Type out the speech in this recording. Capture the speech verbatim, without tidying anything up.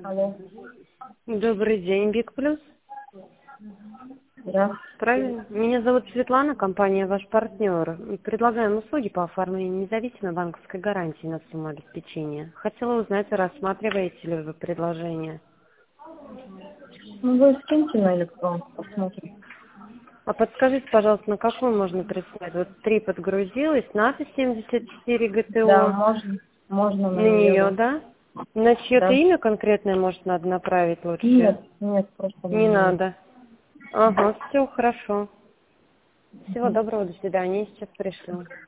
Алло. Добрый день, Биг Плюс. Да. Правильно? Меня зовут Светлана, компания «Ваш партнер». Предлагаем услуги по оформлению независимой банковской гарантии на сумму обеспечения. Хотела узнать, рассматриваете ли вы предложение. Ну, вы скиньте на электронку, посмотрим. А подскажите, пожалуйста, на какую можно прислать? Вот три подгрузилась, НАТО семьдесят четыре Да, ГТО. можно. Можно На на нее, нее, да. да? На чье-то Да. имя конкретное, может, надо направить лучше? Нет, нет, просто на Не нее. надо. Ага, все хорошо. Всего доброго, до свидания. Я сейчас пришлю.